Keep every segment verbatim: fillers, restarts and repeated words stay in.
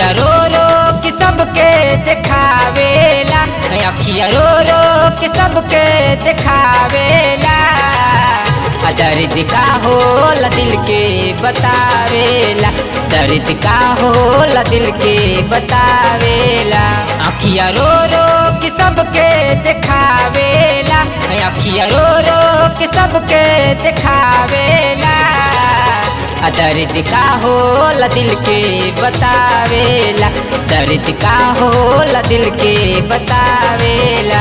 अखिया रो रो कि सबके दिखावेला, अखिया रो रो कि सबके दिखावेला। दर्द का होला दिल के बतावेला, दर्द का होला दिल के बतावेला। अखिया रो रो कि सबके दिखावेला, अखिया रो रो कि सबके दिखावेला। दर्द का होला दिल के बतावेला, दर्द का होला दिल के बतावेला।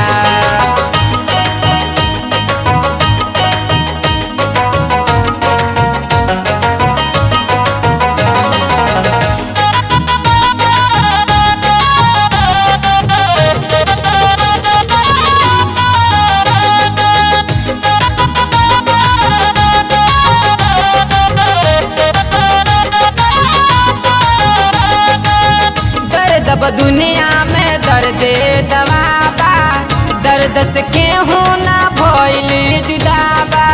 अब दुनिया में दर्द दवाबा, दर्द से केहू ना भइल जुदाबा।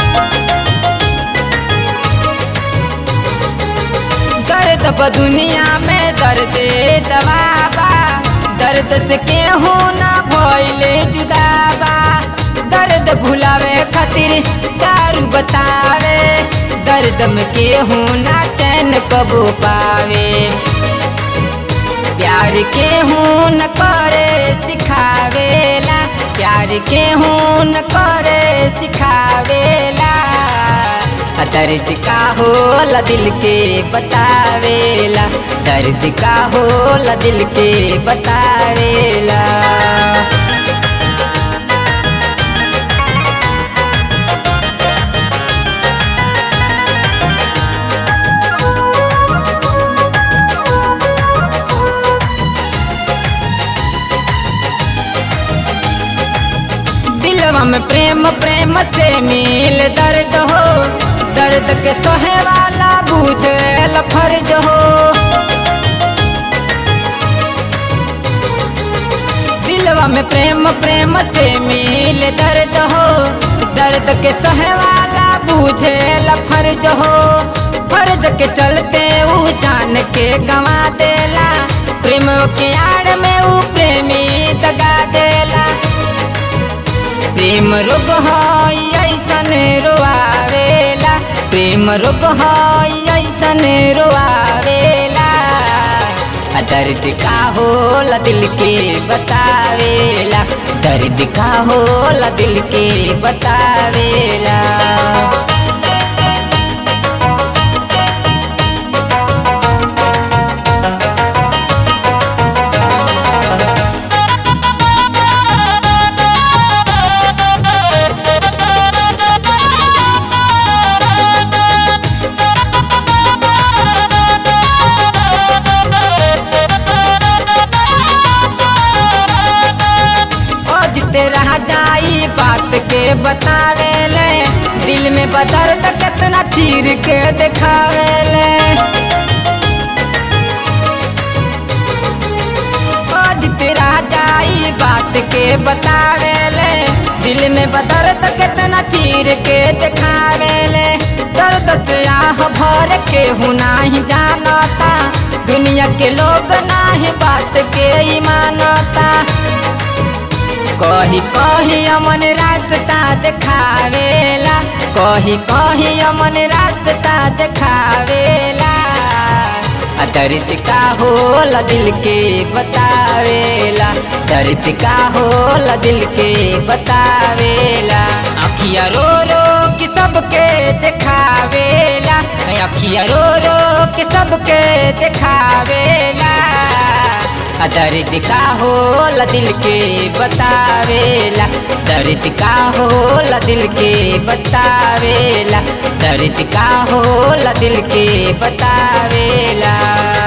दर्द अब दुनिया में दर्द दवाबा, दर्द से केहू ना भइल जुदाबा। दर्द भुलावे खातिर दारू बतावे, दर्द में केहू ना चैन कबो पावे। प्यार केहू न करे सिखावेला, प्यार केहू न करे सिखावेला। दर्द का होला दिल के बतावेला, दर्द का होला दिल के बतावेला। दिलवा में प्रेम प्रेम से मिल दर्द हो, दर्द के सहे वाला बुझेल फर्ज हो। दिलवा में प्रेम प्रेम से मिल दर्द हो, दर्द के सहे वाला बुझेल फर्ज हो। फर्ज के चलते ऊ जान के गंवा देला, प्रेम के आड़ में ऊ प्रेमी दगा देला। प्रेम रोग है ऐसन रोआवेला, प्रेम रोग है ऐसन रोआवेला। दर्द का होला दिल के बतावेला, दर्द का होला दिल के बतावेला। रह जाई बात के बतावेले, दिल में बदर्द कितना चीर के दिखावेले। आज तेरा जाई बात के बतावेले, दिल में बदर्द कितना चीर के दिखावेले। दर्द से आह भर के हूँ नाही जानता, दुनिया के लोग नाही बात के ही मानता। कही कही अमन रास्ता दिखावेला, कही कही अमन रास्ता दिखावेला। दर्द का होला दिल के बतावेला, दर्द का होला दिल के बतावेला। अखिया रो रो कि सबके दिखावेला, अखिया रो रो कि सबके दिखावेला। दर्द का होला दिल के बतावेला, दर्द का होला दिल के बतावेला, दर्द का होला दिल के बतावेला।